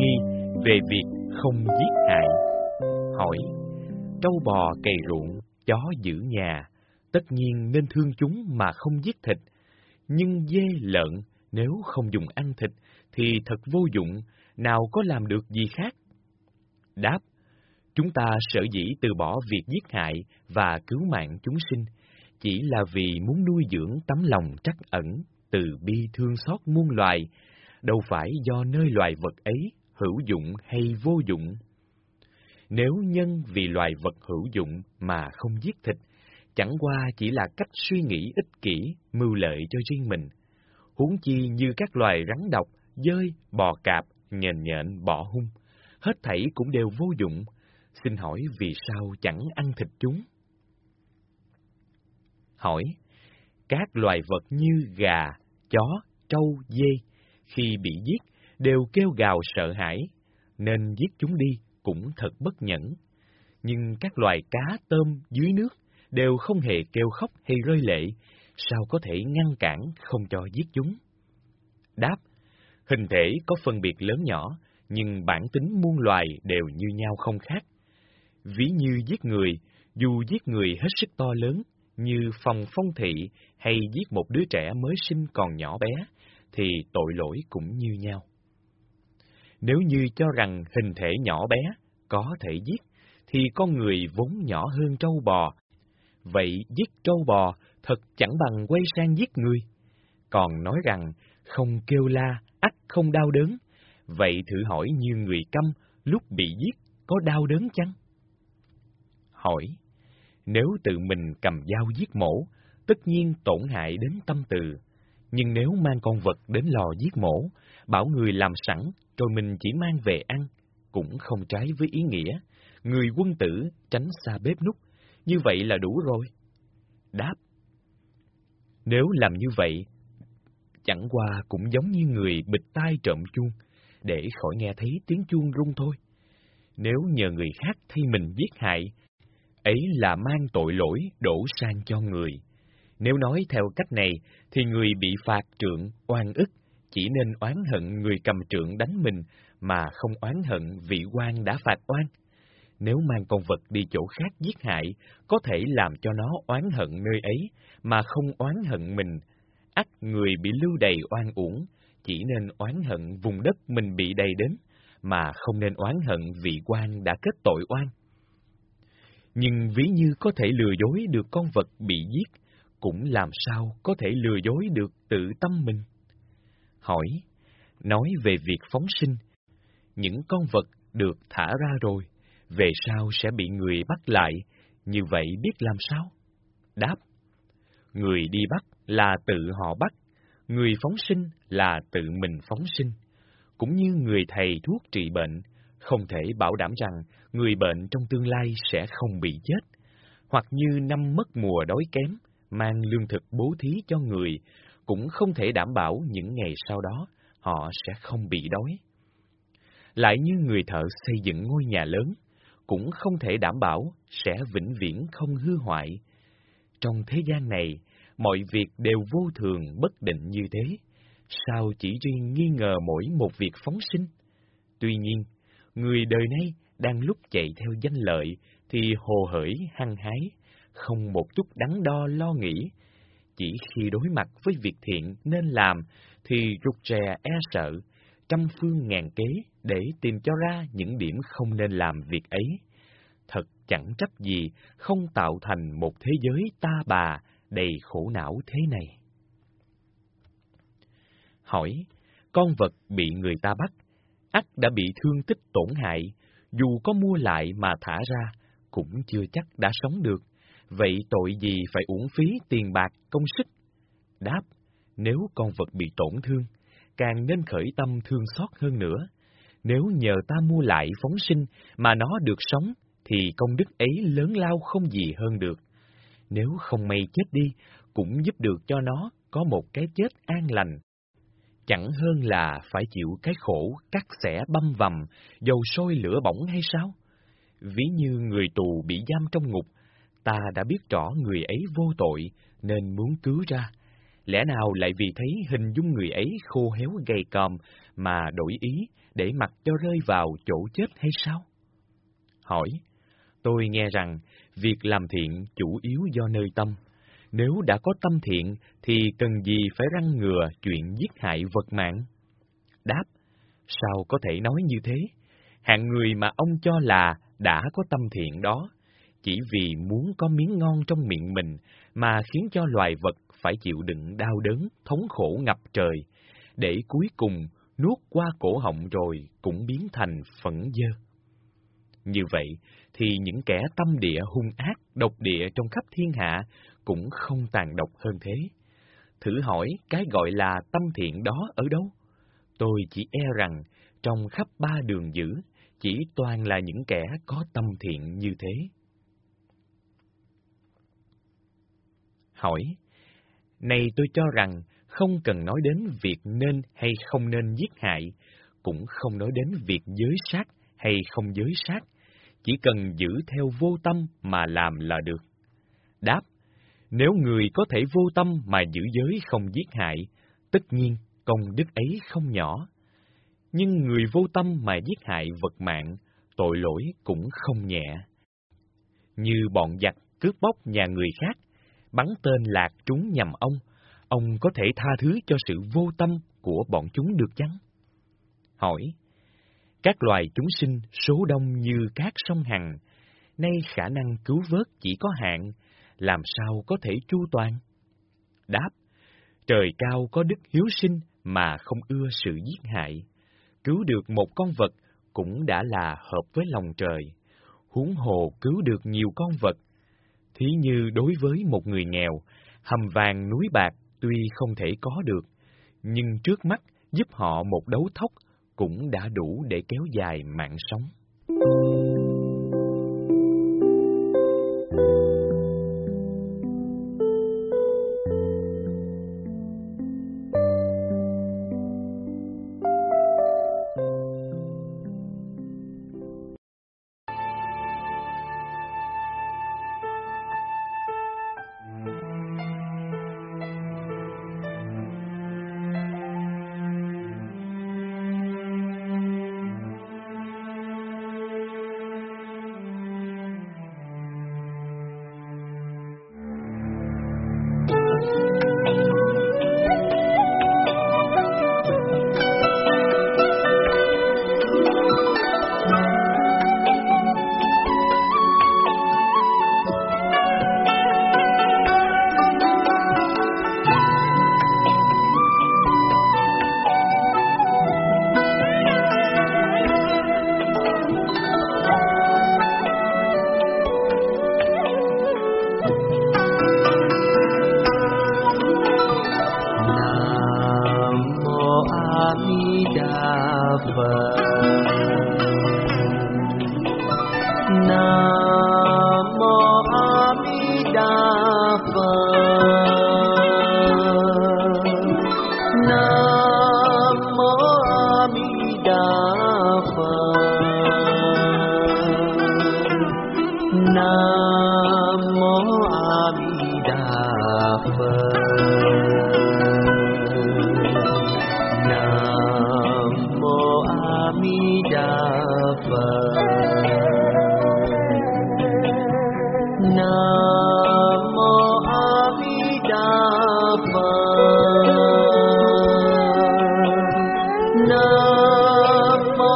nghi về việc không giết hại. Hỏi: trâu bò cày ruộng, chó giữ nhà, tất nhiên nên thương chúng mà không giết thịt. Nhưng dê lợn nếu không dùng ăn thịt thì thật vô dụng, nào có làm được gì khác. Đáp: chúng ta sở dĩ từ bỏ việc giết hại và cứu mạng chúng sinh, chỉ là vì muốn nuôi dưỡng tấm lòng trắc ẩn, từ bi thương xót muôn loài, đâu phải do nơi loài vật ấy hữu dụng hay vô dụng. Nếu nhân vì loài vật hữu dụng mà không giết thịt, chẳng qua chỉ là cách suy nghĩ ích kỷ, mưu lợi cho riêng mình. Huống chi như các loài rắn độc, dơi, bò cạp, nhện, bọ hung, hết thảy cũng đều vô dụng. Xin hỏi vì sao chẳng ăn thịt chúng? Hỏi: các loài vật như gà, chó, trâu, dê, khi bị giết đều kêu gào sợ hãi, nên giết chúng đi cũng thật bất nhẫn. Nhưng các loài cá, tôm dưới nước đều không hề kêu khóc hay rơi lệ, sao có thể ngăn cản không cho giết chúng? Đáp: hình thể có phân biệt lớn nhỏ, nhưng bản tính muôn loài đều như nhau không khác. Ví như giết người, dù giết người hết sức to lớn, như phòng phong thị, hay giết một đứa trẻ mới sinh còn nhỏ bé, thì tội lỗi cũng như nhau. Nếu như cho rằng hình thể nhỏ bé có thể giết, thì con người vốn nhỏ hơn trâu bò. Vậy giết trâu bò thật chẳng bằng quay sang giết người. Còn nói rằng không kêu la, ắt không đau đớn. Vậy thử hỏi như người câm lúc bị giết có đau đớn chăng? Hỏi: nếu tự mình cầm dao giết mổ, tất nhiên tổn hại đến tâm từ. Nhưng nếu mang con vật đến lò giết mổ, bảo người làm sẵn, rồi mình chỉ mang về ăn, cũng không trái với ý nghĩa. Người quân tử tránh xa bếp núc, như vậy là đủ rồi. Đáp: nếu làm như vậy, chẳng qua cũng giống như người bịt tai trộm chuông, để khỏi nghe thấy tiếng chuông rung thôi. Nếu nhờ người khác thay mình giết hại, ấy là mang tội lỗi đổ sang cho người. Nếu nói theo cách này, thì người bị phạt trượng oan ức chỉ nên oán hận người cầm trượng đánh mình, mà không oán hận vị quan đã phạt oan. Nếu mang con vật đi chỗ khác giết hại, có thể làm cho nó oán hận nơi ấy, mà không oán hận mình. Ắt người bị lưu đày oan uổng, chỉ nên oán hận vùng đất mình bị đầy đến, mà không nên oán hận vị quan đã kết tội oan. Nhưng ví như có thể lừa dối được con vật bị giết, cũng làm sao có thể lừa dối được tự tâm mình? Hỏi: nói về việc phóng sinh, những con vật được thả ra rồi, về sau sẽ bị người bắt lại, như vậy biết làm sao? Đáp: người đi bắt là tự họ bắt, người phóng sinh là tự mình phóng sinh. Cũng như người thầy thuốc trị bệnh, không thể bảo đảm rằng người bệnh trong tương lai sẽ không bị chết. Hoặc như năm mất mùa đói kém, mang lương thực bố thí cho người, cũng không thể đảm bảo những ngày sau đó họ sẽ không bị đói. Lại như người thợ xây dựng ngôi nhà lớn, cũng không thể đảm bảo sẽ vĩnh viễn không hư hoại. Trong thế gian này, mọi việc đều vô thường bất định như thế, sao chỉ riêng nghi ngờ mỗi một việc phóng sinh? Tuy nhiên, người đời nay đang lúc chạy theo danh lợi thì hồ hởi hăng hái, không một chút đắn đo lo nghĩ. Chỉ khi đối mặt với việc thiện nên làm thì rụt rè e sợ, trăm phương ngàn kế để tìm cho ra những điểm không nên làm việc ấy. Thật chẳng trách gì không tạo thành một thế giới ta bà đầy khổ não thế này. Hỏi: con vật bị người ta bắt, ắt đã bị thương tích tổn hại, dù có mua lại mà thả ra, cũng chưa chắc đã sống được. Vậy tội gì phải uổng phí tiền bạc công sức? Đáp: nếu con vật bị tổn thương, càng nên khởi tâm thương xót hơn nữa. Nếu nhờ ta mua lại phóng sinh mà nó được sống, thì công đức ấy lớn lao không gì hơn được. Nếu không may chết đi, cũng giúp được cho nó có một cái chết an lành. Chẳng hơn là phải chịu cái khổ cắt xẻ băm vằm, dầu sôi lửa bỏng hay sao? Ví như người tù bị giam trong ngục, ta đã biết rõ người ấy vô tội nên muốn cứu ra. Lẽ nào lại vì thấy hình dung người ấy khô héo gầy còm mà đổi ý để mặc cho rơi vào chỗ chết hay sao? Hỏi, tôi nghe rằng việc làm thiện chủ yếu do nơi tâm. Nếu đã có tâm thiện thì cần gì phải răn ngừa chuyện giết hại vật mạng? Đáp, sao có thể nói như thế? Hạng người mà ông cho là đã có tâm thiện đó, chỉ vì muốn có miếng ngon trong miệng mình mà khiến cho loài vật phải chịu đựng đau đớn, thống khổ ngập trời, để cuối cùng nuốt qua cổ họng rồi cũng biến thành phẫn dơ. Như vậy thì những kẻ tâm địa hung ác, độc địa trong khắp thiên hạ cũng không tàn độc hơn thế. Thử hỏi cái gọi là tâm thiện đó ở đâu? Tôi chỉ e rằng trong khắp ba đường dữ chỉ toàn là những kẻ có tâm thiện như thế. Hỏi, này tôi cho rằng không cần nói đến việc nên hay không nên giết hại, cũng không nói đến việc giới sát hay không giới sát, chỉ cần giữ theo vô tâm mà làm là được. Đáp, nếu người có thể vô tâm mà giữ giới không giết hại, tất nhiên công đức ấy không nhỏ. Nhưng người vô tâm mà giết hại vật mạng, tội lỗi cũng không nhẹ. Như bọn giặc cướp bóc nhà người khác, bắn tên lạc trúng nhầm ông có thể tha thứ cho sự vô tâm của bọn chúng được chăng? Hỏi, các loài chúng sinh số đông như các sông Hằng, nay khả năng cứu vớt chỉ có hạn, làm sao có thể chu toàn? Đáp, trời cao có đức hiếu sinh mà không ưa sự giết hại. Cứu được một con vật cũng đã là hợp với lòng trời, huống hồ cứu được nhiều con vật. Thí như đối với một người nghèo, hầm vàng núi bạc tuy không thể có được, nhưng trước mắt giúp họ một đấu thóc cũng đã đủ để kéo dài mạng sống. Nam mô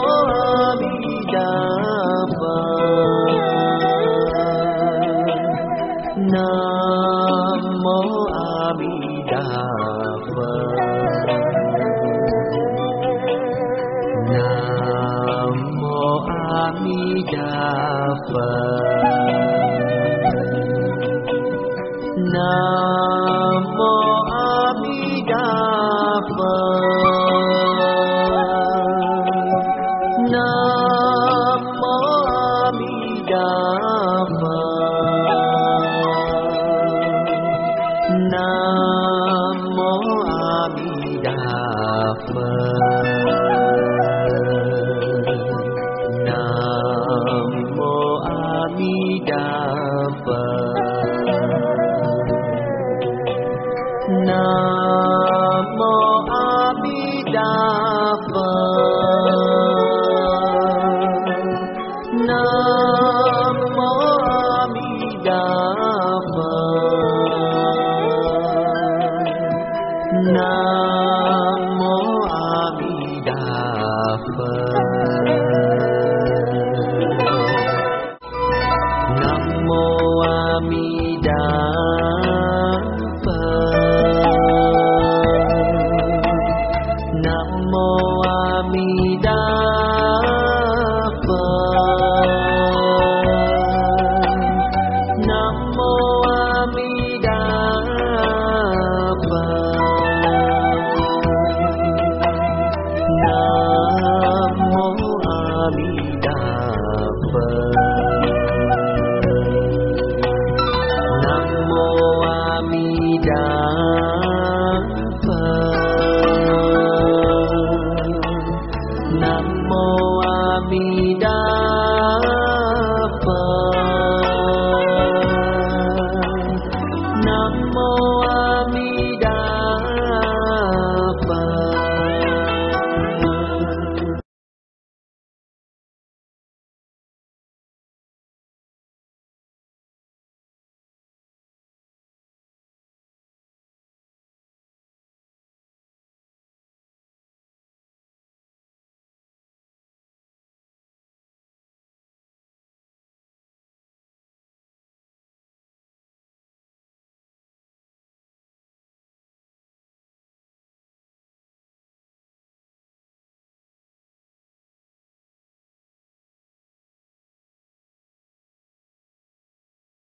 mò